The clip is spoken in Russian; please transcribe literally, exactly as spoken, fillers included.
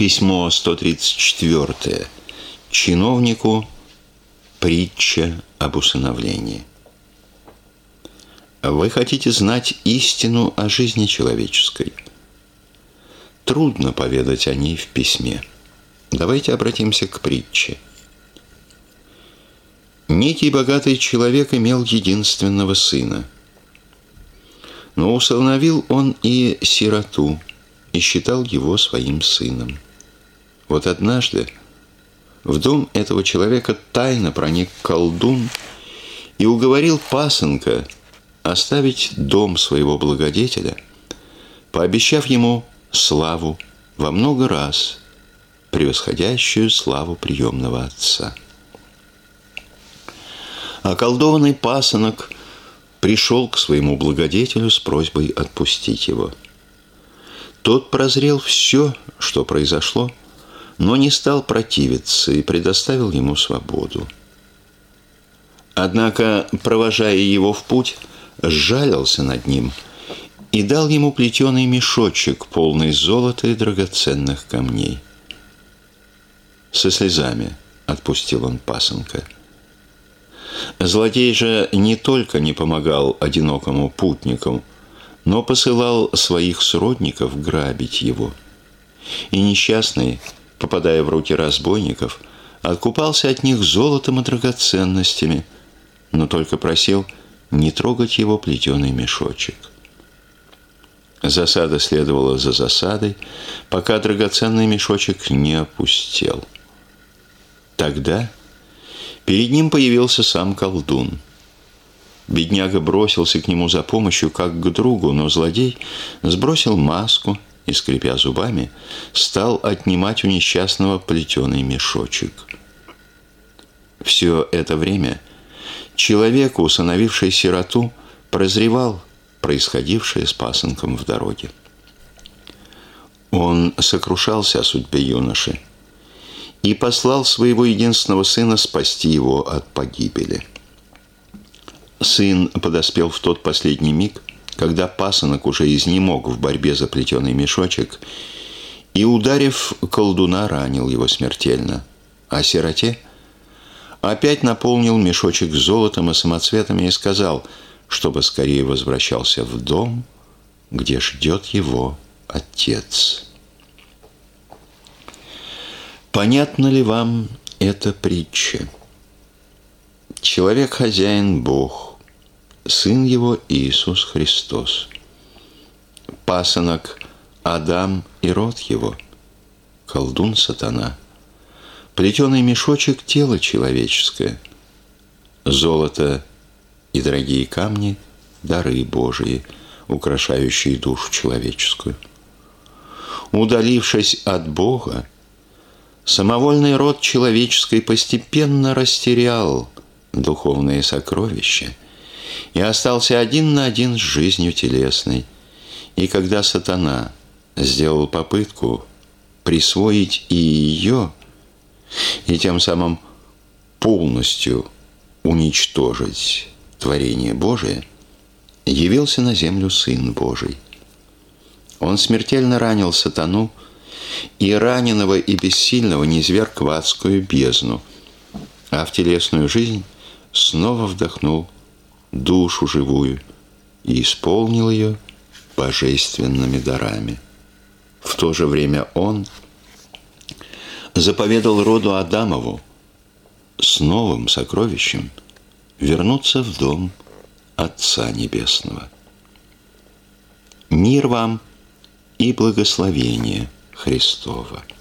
Письмо сто тридцать четыре. Чиновнику. Притча об усыновлении. Вы хотите знать истину о жизни человеческой? Трудно поведать о ней в письме. Давайте обратимся к притче. Некий богатый человек имел единственного сына. Но усыновил он и сироту, и считал его своим сыном. Вот однажды в дом этого человека тайно проник колдун и уговорил пасынка оставить дом своего благодетеля, пообещав ему славу во много раз, превосходящую славу приемного отца. Околдованный пасынок пришел к своему благодетелю с просьбой отпустить его. Тот прозрел все, что произошло, но не стал противиться и предоставил ему свободу. Однако, провожая его в путь, сжалился над ним и дал ему плетеный мешочек, полный золота и драгоценных камней. Со слезами отпустил он пасынка. Злодей же не только не помогал одинокому путнику, но посылал своих сродников грабить его. И несчастный, попадая в руки разбойников, откупался от них золотом и драгоценностями, но только просил не трогать его плетеный мешочек. Засада следовала за засадой, пока драгоценный мешочек не опустел. Тогда перед ним появился сам колдун. Бедняга бросился к нему за помощью, как к другу, но злодей сбросил маску и, скрипя зубами, стал отнимать у несчастного плетеный мешочек. Все это время человек, усыновивший сироту, прозревал происходившее с пасынком в дороге. Он сокрушался о судьбе юноши и послал своего единственного сына спасти его от погибели. Сын подоспел в тот последний миг, когда пасынок уже изнемог в борьбе за плетеный мешочек и, ударив колдуна, ранил его смертельно, а сироте опять наполнил мешочек золотом и самоцветами и сказал, чтобы скорее возвращался в дом, где ждет его отец. Понятна ли вам эта притча? Человек-хозяин – Бог, Сын его Иисус Христос. Пасынок – Адам и род его, колдун – сатана. Плетеный мешочек – тело человеческое. Золото и дорогие камни – дары Божии, украшающие душу человеческую. Удалившись от Бога, самовольный род человеческий постепенно растерял духовные сокровища и остался один на один с жизнью телесной. И когда сатана сделал попытку присвоить и ее, и тем самым полностью уничтожить творение Божие, явился на землю Сын Божий. Он смертельно ранил сатану, и раненого и бессильного низверг в адскую бездну, а в телесную жизнь снова вдохнул душу живую и исполнил ее божественными дарами. В то же время он заповедал роду Адамову с новым сокровищем вернуться в дом Отца Небесного. Мир вам и благословение Христова.